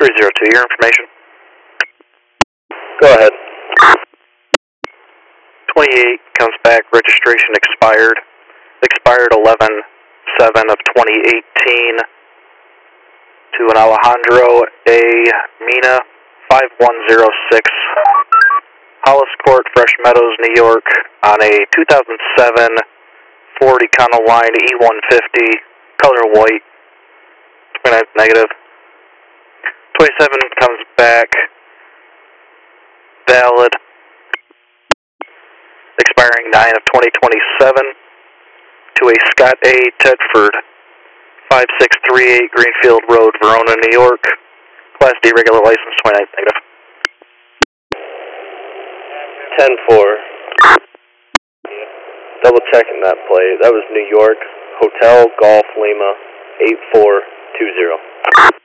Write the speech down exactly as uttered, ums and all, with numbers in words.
three zero two, your information. Go ahead. twenty-eight comes back, registration expired. Expired eleven seven of twenty eighteen to an Alejandro A. Mina, five one zero six, Hollis Court, Fresh Meadows, New York, on a two thousand seven Ford Econoline E one fifty, color white, twenty-nine negative. twenty-seven comes back, valid, expiring nine of twenty twenty-seven, to a Scott A. Tedford, five six three eight Greenfield Road, Verona, New York, Class D regular license, twenty-nine negative. ten four. Double checking that plate. That was New York, Hotel Golf Lima, eight four two zero.